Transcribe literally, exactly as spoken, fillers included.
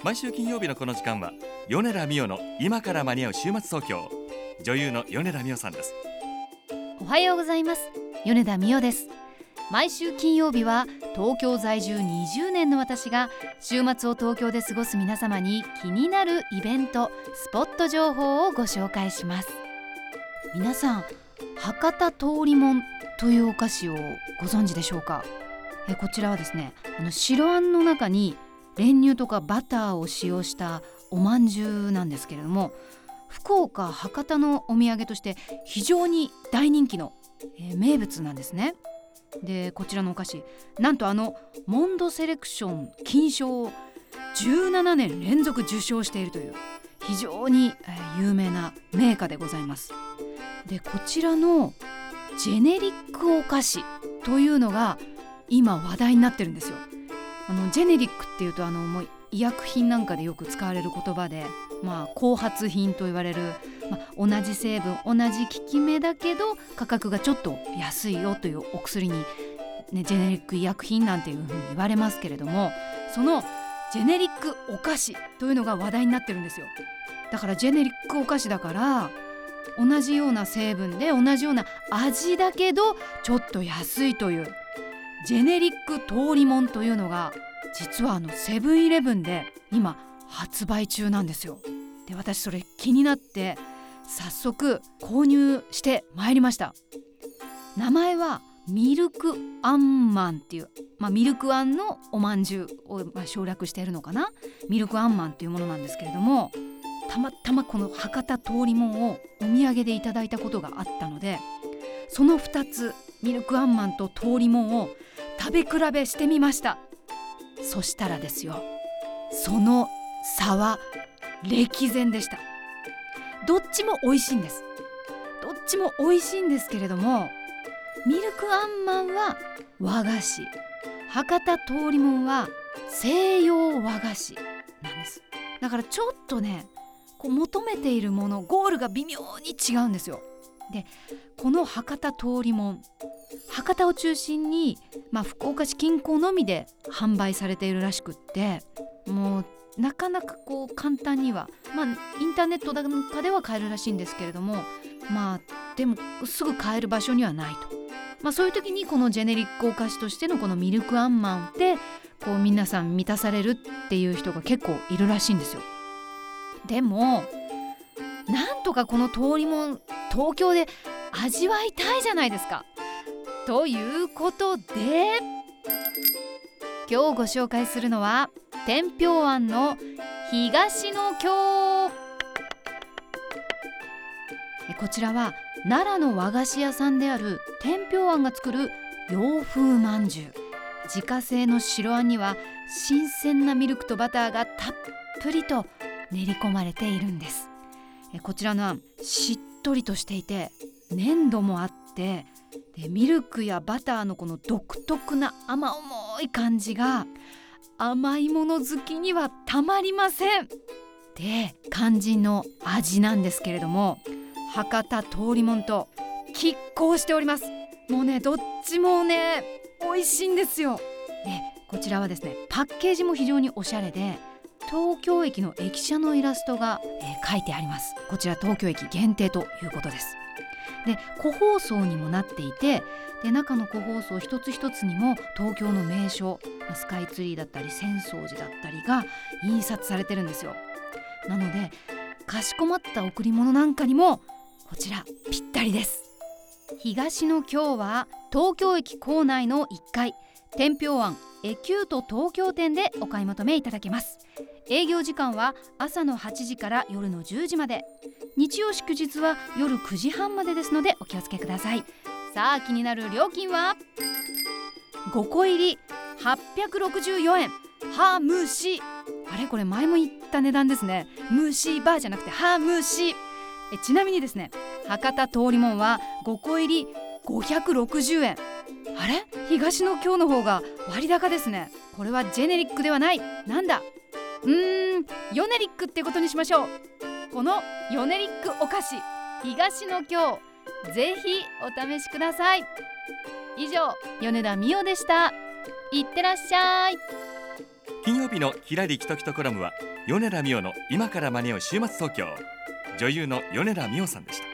毎週金曜日のこの時間は米田美代の今から間に合う週末東京。女優の米田美代さんです。 おはようございます。米田美代です。毎週金曜日は東京在住にじゅうねんの私が週末を東京で過ごす皆様に気になるイベント、スポット情報をご紹介します。皆さん、博多通りもんというお菓子をご存知でしょうか。えこちらはですね、あの白あんの中に練乳とかバターを使用したおまんじゅうなんですけれども、福岡博多のお土産として非常に大人気の、えー、名物なんですね。でこちらのお菓子、なんとあのモンドセレクション金賞をじゅうななねん連続受賞しているという非常に、えー、有名な銘菓でございます。でこちらのジェネリックお菓子というのが今話題になってるんですよ。あのジェネリックっていうとあのもう医薬品なんかでよく使われる言葉で、まあ、後発品と言われる、まあ、同じ成分同じ効き目だけど価格がちょっと安いよというお薬に、ね、ジェネリック医薬品なんていうふうに言われますけれども、そのジェネリックお菓子というのが話題になってるんですよ。だからジェネリックお菓子だから同じような成分で同じような味だけどちょっと安いというジェネリック通りもんというのが実はあのセブンイレブンで今発売中なんですよ。で私それ気になって早速購入してまいりました。名前はミルクあんまんっていう、まあ、ミルクあんのおまんじゅうを、まあ、省略しているのかな。ミルクあんまんっていうものなんですけれども、たまたまこの博多通りもんをお土産でいただいたことがあったので、そのふたつ、ミルクあんまんと通りもんを食べ比べしてみました。そしたらですよ、その差は歴然でした。どっちも美味しいんです。どっちも美味しいんですけれども、ミルクあんまんは和菓子、博多通りもんは西洋和菓子なんです。だからちょっとね、こう求めているもの、ゴールが微妙に違うんですよ。でこの博多通りもん、博多を中心に、まあ、福岡市近郊のみで販売されているらしくって、もうなかなかこう簡単には、まあ、インターネットなんかでは買えるらしいんですけれども、まあでもすぐ買える場所にはないと、まあ、そういう時にこのジェネリックお菓子としてのこのミルクあんまんでこう皆さん満たされるっていう人が結構いるらしいんですよ。でもなんとかこの通りもん東京で味わいたいじゃないですか。ということで今日ご紹介するのは天平庵の東の京。こちらは奈良の和菓子屋さんである天平庵が作る洋風まんじゅう。自家製の白あんには新鮮なミルクとバターがたっぷりと練り込まれているんです。こちらのあん、しっとりとしていて粘度もあって、でミルクやバターのこの独特な甘重い感じが甘いもの好きにはたまりません。で肝心の味なんですけれども、博多通りもんと拮抗しております。もうね、どっちもね美味しいんですよ。でこちらはですね、パッケージも非常におしゃれで東京駅の駅舎のイラストが、えー、書いてあります。こちら東京駅限定ということです。で個包装にもなっていて、で中の個包装一つ一つにも東京の名所、スカイツリーだったり浅草寺だったりが印刷されてるんですよ。なのでかしこまった贈り物なんかにもこちらぴったりです。東の京は東京駅構内のいっかい、天平庵エキュート東京店でお買い求めいただけます。営業時間は朝のはちじから夜のじゅうじまで、日曜祝日は夜くじはんまでですのでお気をつけください。さあ気になる料金はごこ入りはっぴゃくろくじゅうよえん、はむし、あれこれ前も言った値段ですね。むしバーじゃなくてはむし。えちなみにですね、博多通りもんはごこ入りごひゃくろくじゅうえん。あれ東の京の方が割高ですね。これはジェネリックではない。なんだ、うーんヨネリックってことにしましょう。このヨネリックお菓子東の京、ぜひお試しください。以上、米田美代でした。いってらっしゃい。 金曜日日のキラリキトキトコラムは米田美代の今から間に合う週末東京、女優の米田美代さんでした。